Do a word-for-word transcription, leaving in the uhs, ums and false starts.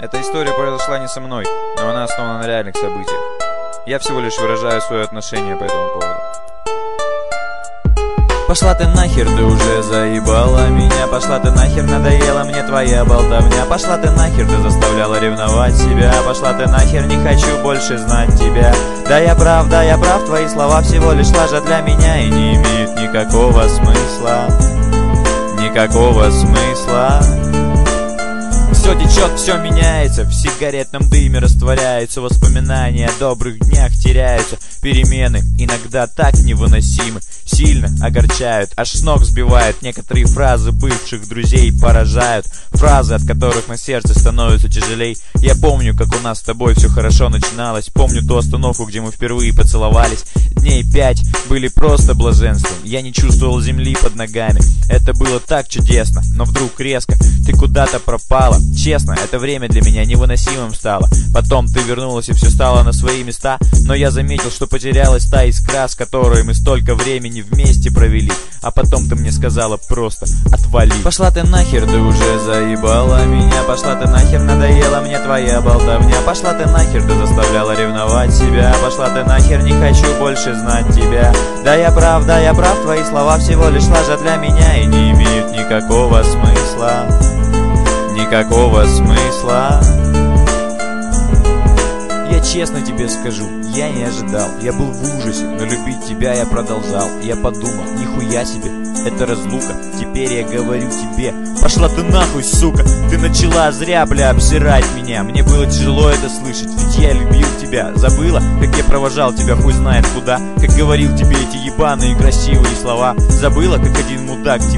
Эта история произошла не со мной, но она основана на реальных событиях. Я всего лишь выражаю свое отношение по этому поводу. Пошла ты нахер, ты уже заебала меня. Пошла ты нахер, надоела мне твоя болтовня. Пошла ты нахер, ты заставляла ревновать себя. Пошла ты нахер, не хочу больше знать тебя. Да я прав, да я прав, твои слова всего лишь лажа для меня и не имеют никакого смысла. Никакого смысла. Все течет, все меняется, в сигаретном дыме растворяются воспоминания о добрых днях, теряются перемены, иногда так невыносимы, сильно огорчают, аж с ног сбивают. Некоторые фразы бывших друзей поражают, фразы, от которых на сердце становится тяжелей. Я помню, как у нас с тобой все хорошо начиналось, помню ту остановку, где мы впервые поцеловались. Дней пять были просто блаженством, я не чувствовал земли под ногами. Это было так чудесно, но вдруг резко ты куда-то пропала. Честно, это время для меня невыносимым стало. Потом ты вернулась и все стало на свои места, но я заметил, что потерялась та искра, с которой мы столько времени вместе провели. А потом ты мне сказала просто отвали. Пошла ты нахер, ты уже заебала меня. Пошла ты нахер, надоела мне твоя болтовня. Пошла ты нахер, ты заставляла ревновать себя. Пошла ты нахер, не хочу больше знать тебя. Да я прав, да я прав, твои слова всего лишь лажа для меня и не имеют никакого смысла. Никакого смысла. Я честно тебе скажу, я не ожидал. Я был в ужасе, но любить тебя я продолжал. Я подумал, нихуя себе, это разлука. Теперь я говорю тебе, пошла ты нахуй, сука. Ты начала зря, бля, обсирать меня. Мне было тяжело это слышать, ведь я любил тебя. Забыла, как я провожал тебя хуй знает куда. Как говорил тебе эти ебаные красивые слова. Забыла, как один мудак